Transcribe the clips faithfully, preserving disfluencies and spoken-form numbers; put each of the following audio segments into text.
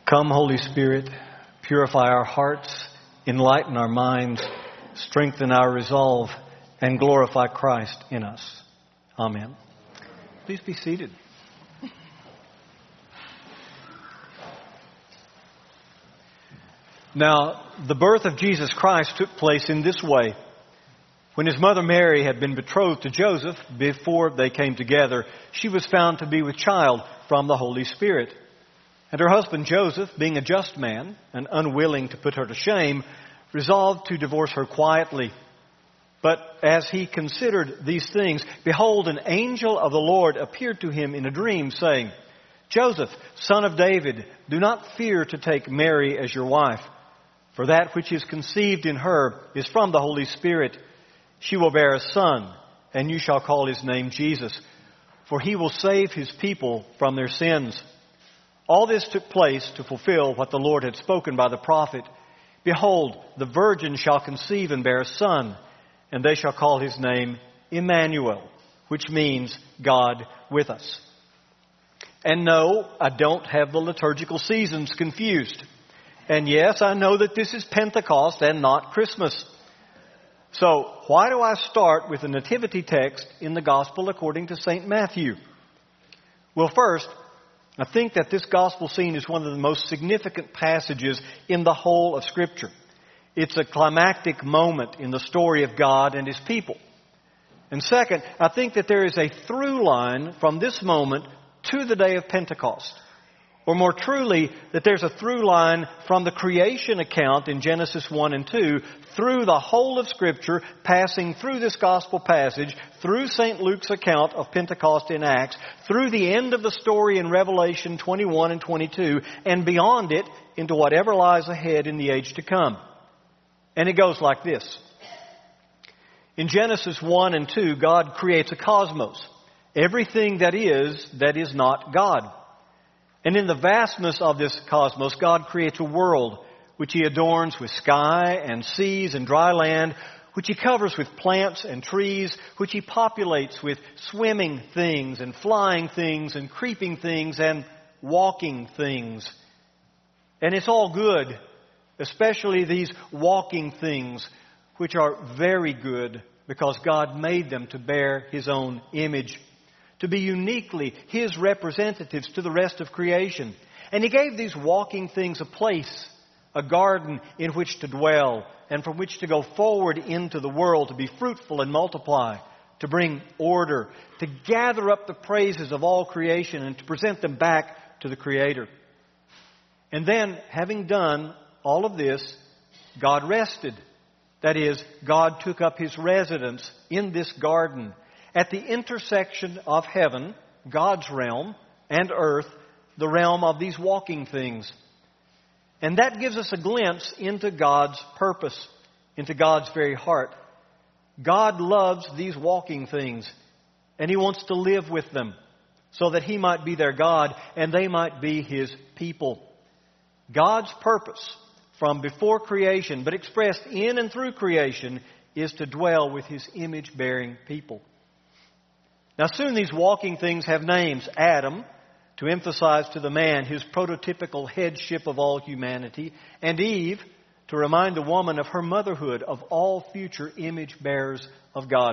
Come, Holy Spirit, purify our hearts, enlighten our minds, strengthen our resolve, and glorify Christ in us. Amen. Please be seated. Now, the birth of Jesus Christ took place in this way. When his mother Mary had been betrothed to Joseph, before they came together, she was found to be with child from the Holy Spirit. And her husband Joseph, being a just man and unwilling to put her to shame, resolved to divorce her quietly. But as he considered these things, behold, an angel of the Lord appeared to him in a dream, saying, Joseph, son of David, do not fear to take Mary as your wife, for that which is conceived in her is from the Holy Spirit. She will bear a son, and you shall call his name Jesus, for he will save his people from their sins. All this took place to fulfill what the Lord had spoken by the prophet. Behold, the virgin shall conceive and bear a son, and they shall call his name Emmanuel, which means God with us. And no, I don't have the liturgical seasons confused. And yes, I know that this is Pentecost and not Christmas. So, why do I start with the nativity text in the Gospel according to Saint Matthew? Well, first, I think that this gospel scene is one of the most significant passages in the whole of Scripture. It's a climactic moment in the story of God and His people. And second, I think that there is a through line from this moment to the day of Pentecost. Or more truly, that there's a through line from the creation account in Genesis one and two through the whole of Scripture, passing through this gospel passage, through Saint Luke's account of Pentecost in Acts, through the end of the story in Revelation twenty-one and twenty-two, and beyond it into whatever lies ahead in the age to come. And it goes like this. In Genesis one and two, God creates a cosmos. Everything that is, that is not God. And in the vastness of this cosmos, God creates a world which He adorns with sky and seas and dry land, which He covers with plants and trees, which He populates with swimming things and flying things and creeping things and walking things. And it's all good, especially these walking things, which are very good because God made them to bear His own image, to be uniquely His representatives to the rest of creation. And He gave these walking things a place, a garden in which to dwell and from which to go forward into the world, to be fruitful and multiply, to bring order, to gather up the praises of all creation and to present them back to the Creator. And then, having done all of this, God rested. That is, God took up His residence in this garden, at the intersection of heaven, God's realm, and earth, the realm of these walking things. And that gives us a glimpse into God's purpose, into God's very heart. God loves these walking things, and He wants to live with them so that He might be their God and they might be His people. God's purpose from before creation, but expressed in and through creation, is to dwell with His image-bearing people. Now soon these walking things have names. Adam, to emphasize to the man his prototypical headship of all humanity, and Eve, to remind the woman of her motherhood of all future image bearers of God.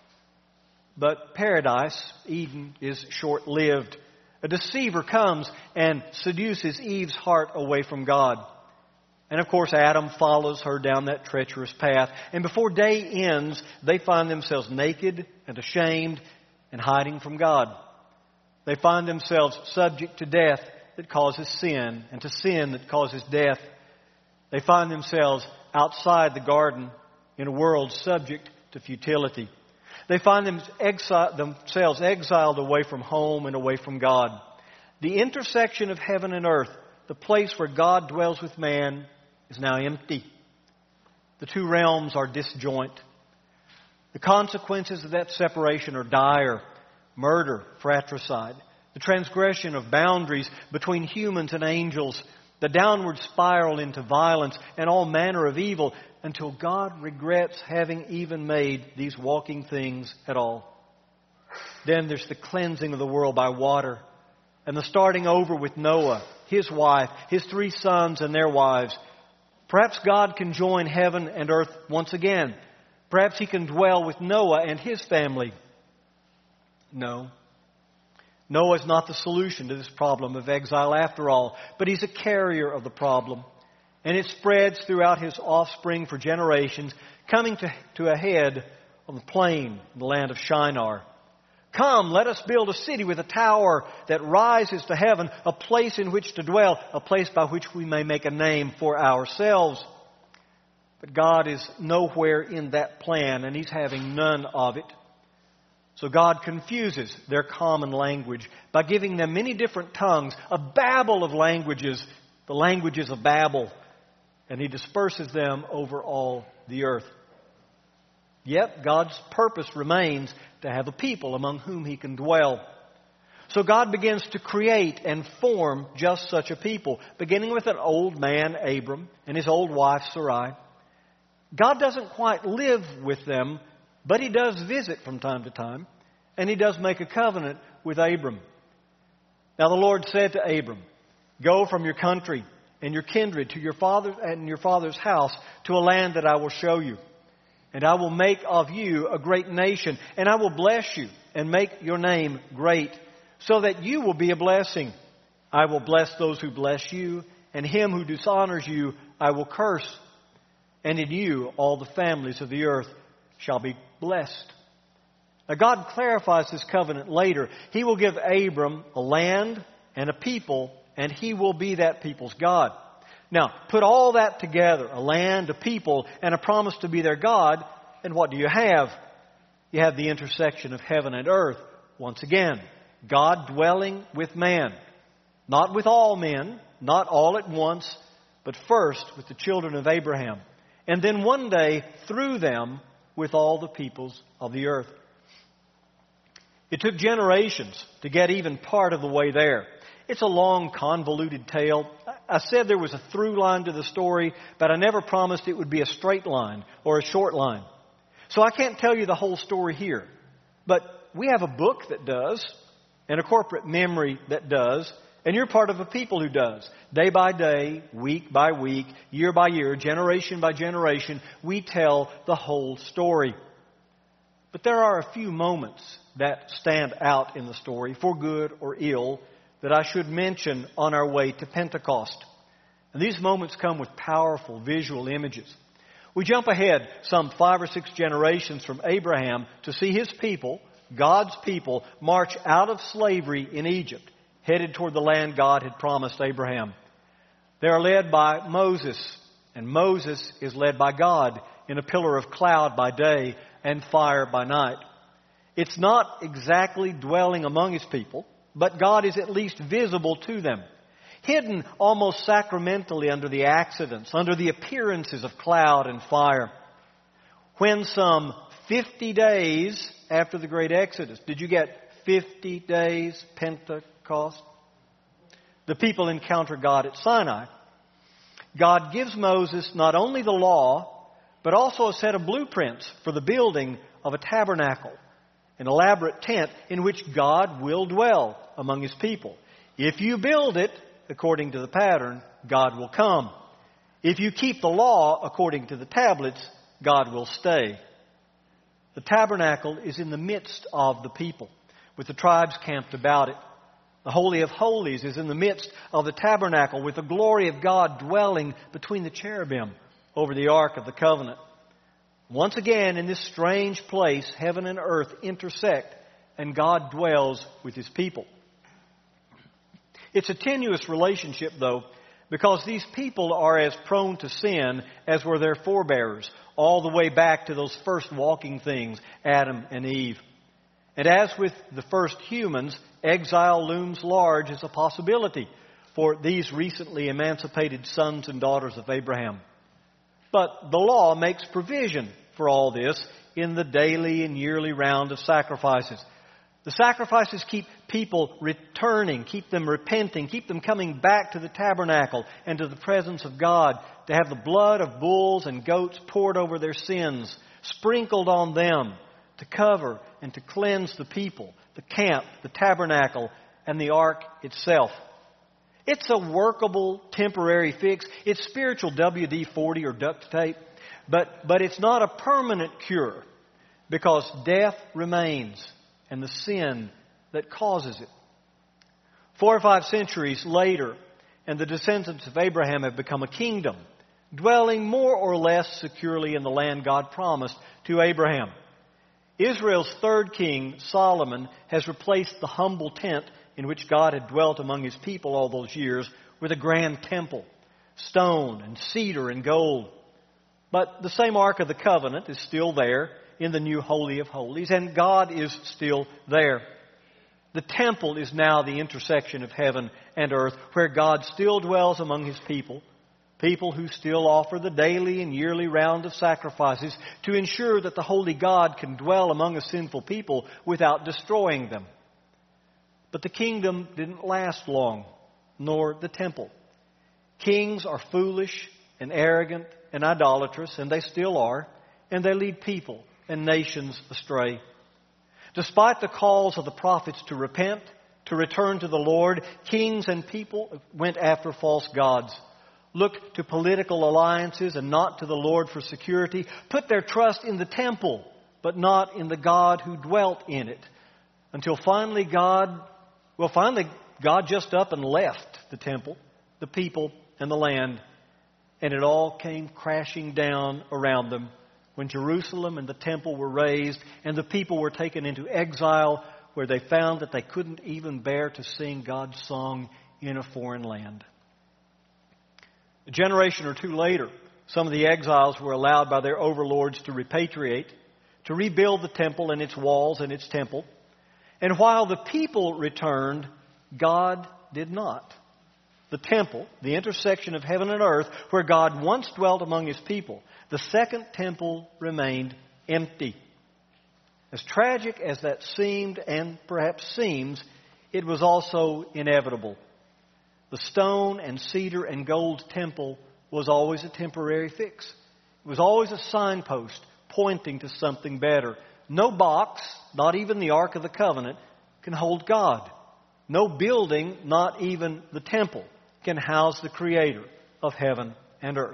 But paradise, Eden, is short-lived. A deceiver comes and seduces Eve's heart away from God. And of course Adam follows her down that treacherous path. And before day ends, they find themselves naked and ashamed and hiding from God. They find themselves subject to death that causes sin, and to sin that causes death. They find themselves outside the garden in a world subject to futility. They find them exi- themselves exiled away from home and away from God. The intersection of heaven and earth, the place where God dwells with man, is now empty. The two realms are disjoint. The consequences of that separation are dire. Murder, fratricide, the transgression of boundaries between humans and angels, the downward spiral into violence and all manner of evil, until God regrets having even made these walking things at all. Then there's the cleansing of the world by water, and the starting over with Noah, his wife, his three sons and their wives. Perhaps God can join heaven and earth once again. Perhaps He can dwell with Noah and his family. No. Noah is not the solution to this problem of exile after all, but he's a carrier of the problem. And it spreads throughout his offspring for generations, coming to, to a head on the plain in the land of Shinar. Come, let us build a city with a tower that rises to heaven, a place in which to dwell, a place by which we may make a name for ourselves. But God is nowhere in that plan, and He's having none of it. So God confuses their common language by giving them many different tongues, a babel of languages, the languages of Babel, and He disperses them over all the earth. Yet God's purpose remains to have a people among whom He can dwell. So God begins to create and form just such a people, beginning with an old man, Abram, and his old wife, Sarai. God doesn't quite live with them, but He does visit from time to time, and He does make a covenant with Abram. Now the Lord said to Abram, "Go from your country and your kindred to your father and your father's house to a land that I will show you. And I will make of you a great nation, and I will bless you and make your name great, so that you will be a blessing. I will bless those who bless you, and him who dishonors you I will curse. And in you all the families of the earth shall be blessed." Now God clarifies this covenant later. He will give Abram a land and a people, and He will be that people's God. Now, put all that together, a land, a people, and a promise to be their God, and what do you have? You have the intersection of heaven and earth once again. God dwelling with man. Not with all men, not all at once, but first with the children of Abraham. And then one day, through them, with all the peoples of the earth. It took generations to get even part of the way there. It's a long, convoluted tale. I said there was a through line to the story, but I never promised it would be a straight line or a short line. So I can't tell you the whole story here. But we have a book that does, and a corporate memory that does, and you're part of a people who does. Day by day, week by week, year by year, generation by generation, we tell the whole story. But there are a few moments that stand out in the story, for good or ill, that I should mention on our way to Pentecost. And these moments come with powerful visual images. We jump ahead some five or six generations from Abraham to see his people, God's people, march out of slavery in Egypt, headed toward the land God had promised Abraham. They are led by Moses, and Moses is led by God in a pillar of cloud by day and fire by night. It's not exactly dwelling among His people, but God is at least visible to them, hidden almost sacramentally under the accidents, under the appearances of cloud and fire. When some fifty days after the great Exodus, did you get fifty days Pentecost? The people encounter God at Sinai. God gives Moses not only the law, but also a set of blueprints for the building of a tabernacle, an elaborate tent in which God will dwell among His people. If you build it according to the pattern, God will come. If you keep the law according to the tablets, God will stay. The tabernacle is in the midst of the people, with the tribes camped about it. The Holy of Holies is in the midst of the tabernacle, with the glory of God dwelling between the cherubim over the Ark of the Covenant. Once again, in this strange place, heaven and earth intersect, and God dwells with His people. It's a tenuous relationship, though, because these people are as prone to sin as were their forebears, all the way back to those first walking things, Adam and Eve. And as with the first humans, exile looms large as a possibility for these recently emancipated sons and daughters of Abraham. But the law makes provision for all this in the daily and yearly round of sacrifices. The sacrifices keep people returning, keep them repenting, keep them coming back to the tabernacle and to the presence of God, to have the blood of bulls and goats poured over their sins, sprinkled on them, to cover and to cleanse the people, the camp, the tabernacle, and the ark itself. It's a workable temporary fix. It's spiritual W D forty or duct tape, but, but it's not a permanent cure because death remains and the sin that causes it. Four or five centuries later, and the descendants of Abraham have become a kingdom, dwelling more or less securely in the land God promised to Abraham. Israel's third king, Solomon, has replaced the humble tent in which God had dwelt among His people all those years with a grand temple, stone and cedar and gold. But the same Ark of the Covenant is still there in the new Holy of Holies, and God is still there. The temple is now the intersection of heaven and earth, where God still dwells among His people, people who still offer the daily and yearly round of sacrifices to ensure that the holy God can dwell among a sinful people without destroying them. But the kingdom didn't last long, nor the temple. Kings are foolish and arrogant and idolatrous, and they still are, and they lead people and nations astray. Despite the calls of the prophets to repent, to return to the Lord, kings and people went after false gods, looked to political alliances and not to the Lord for security, put their trust in the temple, but not in the God who dwelt in it, until finally God, well, finally God just up and left the temple, the people, and the land, and it all came crashing down around them when Jerusalem and the temple were razed and the people were taken into exile, where they found that they couldn't even bear to sing God's song in a foreign land. A generation or two later, some of the exiles were allowed by their overlords to repatriate, to rebuild the temple and its walls and its temple. And while the people returned, God did not. The temple, the intersection of heaven and earth, where God once dwelt among His people, the second temple remained empty. As tragic as that seemed, and perhaps seems, it was also inevitable. The stone and cedar and gold temple was always a temporary fix. It was always a signpost pointing to something better. No box, not even the Ark of the Covenant, can hold God. No building, not even the temple, can house the Creator of heaven and earth.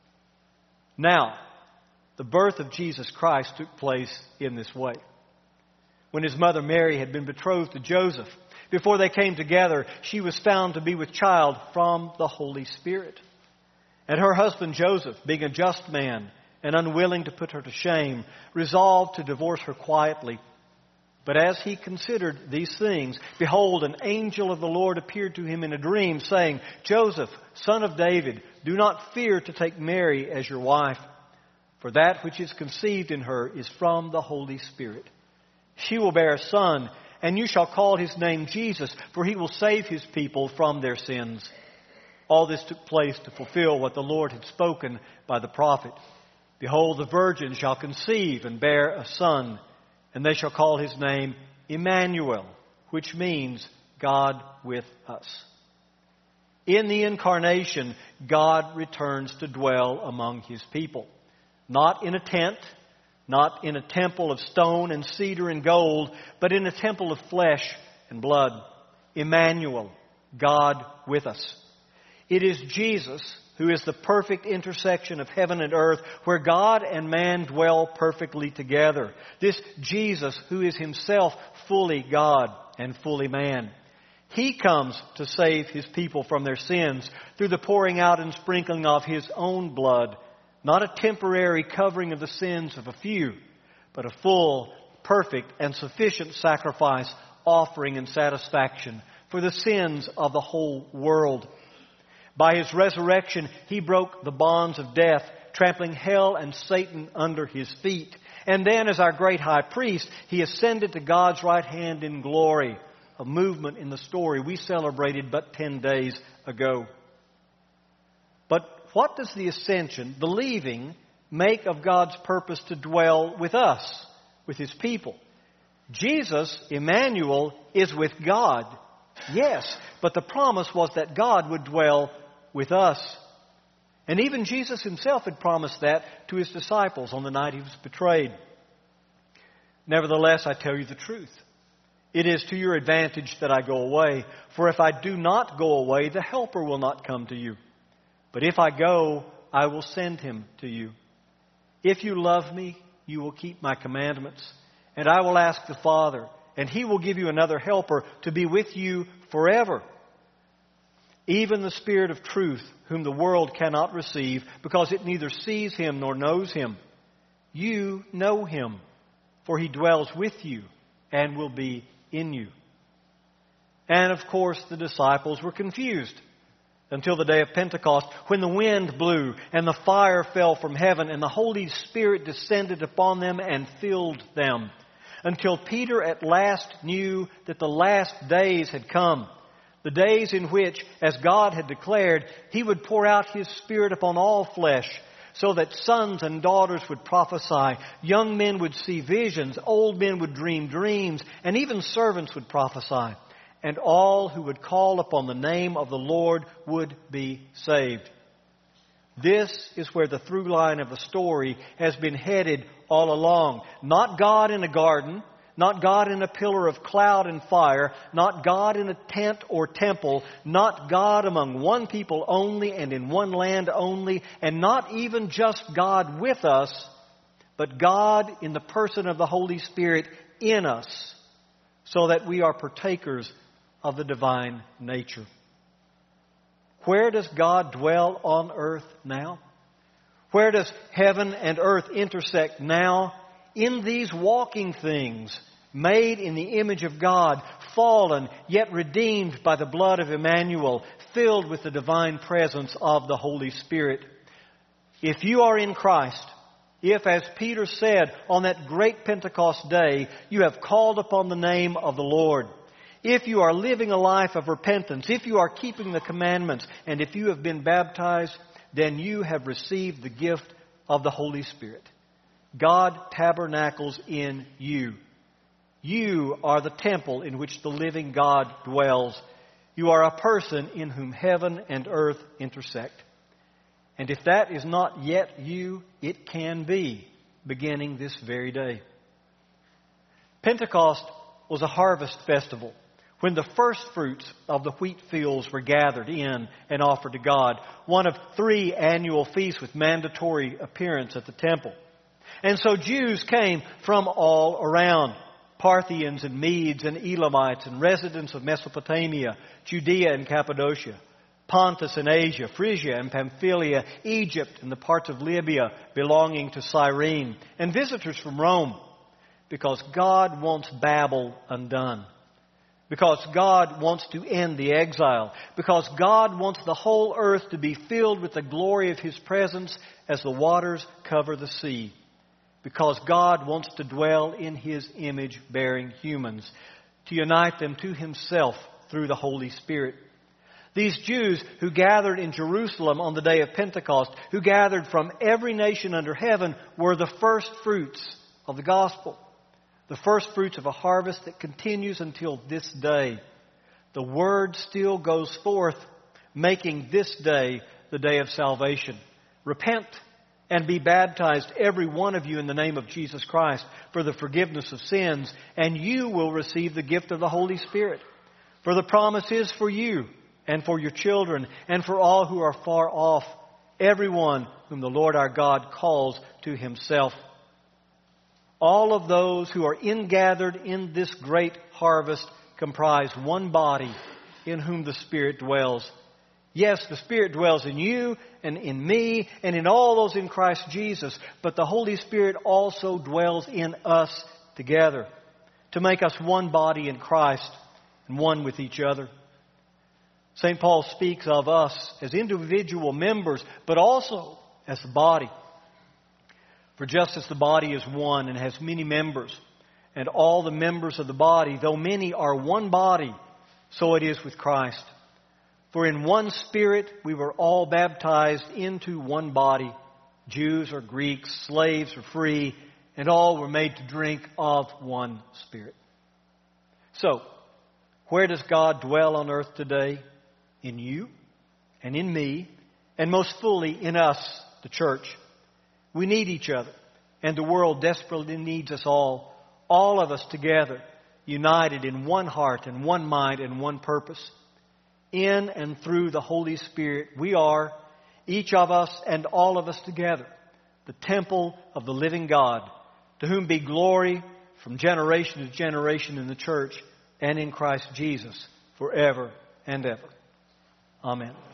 Now, the birth of Jesus Christ took place in this way. When His mother Mary had been betrothed to Joseph, before they came together, she was found to be with child from the Holy Spirit. And her husband Joseph, being a just man and unwilling to put her to shame, resolved to divorce her quietly. But as he considered these things, behold, an angel of the Lord appeared to him in a dream, saying, Joseph, son of David, do not fear to take Mary as your wife, for that which is conceived in her is from the Holy Spirit. She will bear a son, and you shall call his name Jesus, for he will save his people from their sins. All this took place to fulfill what the Lord had spoken by the prophet. Behold, the virgin shall conceive and bear a son, and they shall call his name Emmanuel, which means God with us. In the incarnation, God returns to dwell among His people. Not in a tent, not in a temple of stone and cedar and gold, but in a temple of flesh and blood. Emmanuel, God with us. It is Jesus who is the perfect intersection of heaven and earth, where God and man dwell perfectly together. This Jesus who is Himself fully God and fully man. He comes to save His people from their sins through the pouring out and sprinkling of His own blood. Not a temporary covering of the sins of a few, but a full, perfect, and sufficient sacrifice, offering and satisfaction for the sins of the whole world. By His resurrection, He broke the bonds of death, trampling hell and Satan under His feet. And then, as our great high priest, He ascended to God's right hand in glory, a movement in the story we celebrated but ten days ago. But what does the ascension, the leaving, make of God's purpose to dwell with us, with His people? Jesus, Emmanuel, is with God. Yes, but the promise was that God would dwell with us. And even Jesus Himself had promised that to His disciples on the night He was betrayed. Nevertheless, I tell you the truth. It is to your advantage that I go away. For if I do not go away, the Helper will not come to you. But if I go, I will send him to you. If you love me, you will keep my commandments. And I will ask the Father, and he will give you another Helper to be with you forever. Even the Spirit of truth, whom the world cannot receive, because it neither sees him nor knows him. You know him, for he dwells with you and will be in you. And of course the disciples were confused until the day of Pentecost, when the wind blew and the fire fell from heaven and the Holy Spirit descended upon them and filled them, until Peter at last knew that the last days had come. The days in which, as God had declared, he would pour out his Spirit upon all flesh, so that sons and daughters would prophesy, young men would see visions, old men would dream dreams, and even servants would prophesy. And all who would call upon the name of the Lord would be saved. This is where the through line of the story has been headed all along. Not God in a garden, not God in a pillar of cloud and fire, not God in a tent or temple, not God among one people only and in one land only, and not even just God with us, but God in the person of the Holy Spirit in us, so that we are partakers of the divine nature. Where does God dwell on earth now? Where does heaven and earth intersect now? In these walking things, made in the image of God, fallen, yet redeemed by the blood of Emmanuel, filled with the divine presence of the Holy Spirit. If you are in Christ, if, as Peter said on that great Pentecost day, you have called upon the name of the Lord, if you are living a life of repentance, if you are keeping the commandments, and if you have been baptized, then you have received the gift of the Holy Spirit. God tabernacles in you. You are the temple in which the living God dwells. You are a person in whom heaven and earth intersect. And if that is not yet you, it can be, beginning this very day. Pentecost was a harvest festival, when the first fruits of the wheat fields were gathered in and offered to God, one of three annual feasts with mandatory appearance at the temple. And so Jews came from all around, Parthians and Medes and Elamites and residents of Mesopotamia, Judea and Cappadocia, Pontus and Asia, Phrygia and Pamphylia, Egypt and the parts of Libya belonging to Cyrene, and visitors from Rome, because God wants Babel undone. Because God wants to end the exile. Because God wants the whole earth to be filled with the glory of His presence as the waters cover the sea. Because God wants to dwell in His image-bearing humans, to unite them to Himself through the Holy Spirit. These Jews who gathered in Jerusalem on the day of Pentecost, who gathered from every nation under heaven, were the first fruits of the gospel. The first fruits of a harvest that continues until this day. The word still goes forth, making this day the day of salvation. Repent and be baptized, every one of you, in the name of Jesus Christ for the forgiveness of sins, and you will receive the gift of the Holy Spirit. For the promise is for you and for your children and for all who are far off, everyone whom the Lord our God calls to Himself. All of those who are ingathered in this great harvest comprise one body in whom the Spirit dwells. Yes, the Spirit dwells in you and in me and in all those in Christ Jesus, but the Holy Spirit also dwells in us together to make us one body in Christ and one with each other. Saint Paul speaks of us as individual members, but also as the body. For just as the body is one and has many members, and all the members of the body, though many, are one body, so it is with Christ. For in one Spirit we were all baptized into one body, Jews or Greeks, slaves or free, and all were made to drink of one Spirit. So, where does God dwell on earth today? In you and in me, and most fully in us, the church. We need each other, and the world desperately needs us all, all of us together, united in one heart and one mind and one purpose. In and through the Holy Spirit, we are, each of us and all of us together, the temple of the living God, to whom be glory from generation to generation in the church and in Christ Jesus forever and ever. Amen.